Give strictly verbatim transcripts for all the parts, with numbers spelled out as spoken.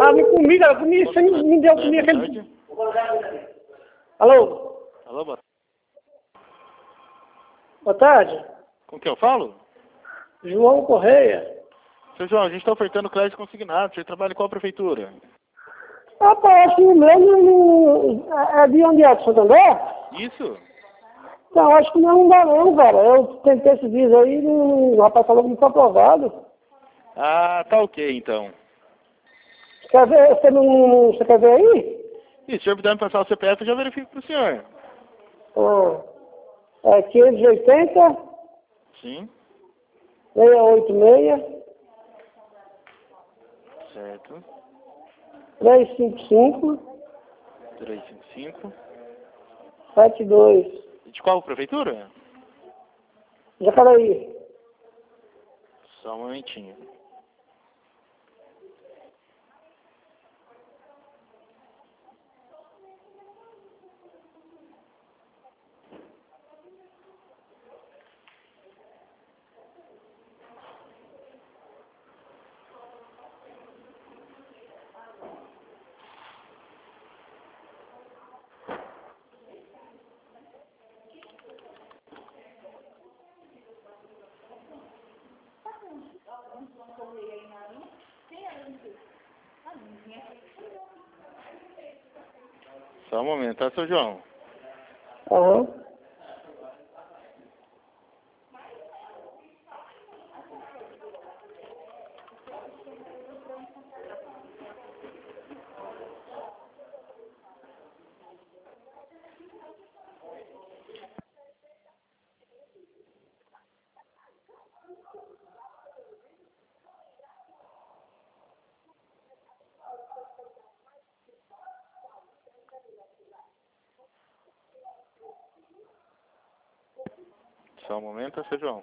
me comi, cara, comi, você me, me deu, comi aquele... Alô? Alô, boa Boa tarde. Com quem eu falo? João Correia. Seu João, a gente está ofertando crédito consignado. Você trabalha em qual prefeitura? Rapaz, acho que o meu não, não, é de onde é? De Santander? Isso? Não, acho que não dá não, cara. Eu tentei esse vídeo aí, não, o rapaz falou que não foi aprovado. Ah, tá ok, então. Quer ver? Você não. Você quer ver aí? E se o senhor puder me passar o C P F, eu já verifico pro senhor. Ah, é quinhentos e oitenta, Sim. seiscentos e oitenta e seis, Certo. trezentos e cinquenta e cinco, trezentos e cinquenta e cinco. setenta e dois. E de qual prefeitura? Jacareí. Só um momentinho. Só um momento, tá, seu João? Aham. Só um momento, tá, seu João?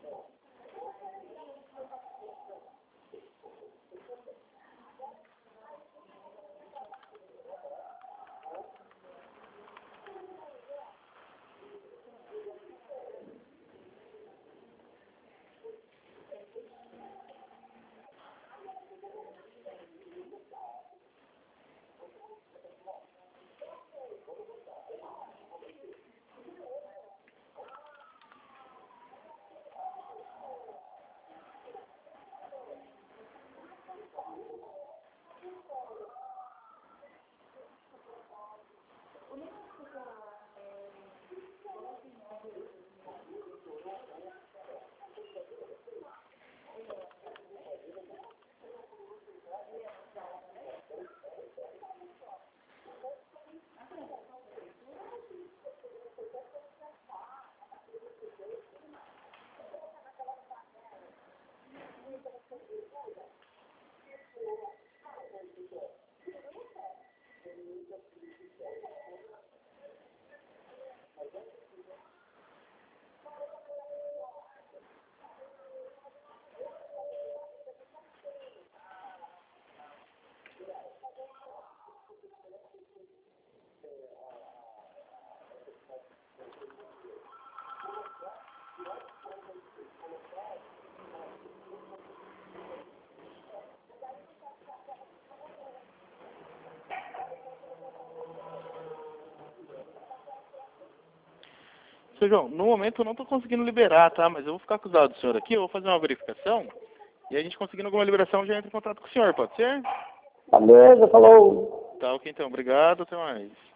Seu João, no momento eu não estou conseguindo liberar, tá? Mas eu vou ficar acusado do senhor aqui, eu vou fazer uma verificação. E a gente conseguindo alguma liberação, já entra em contato com o senhor, pode ser? Beleza, falou. Tá ok, então. Obrigado, até mais.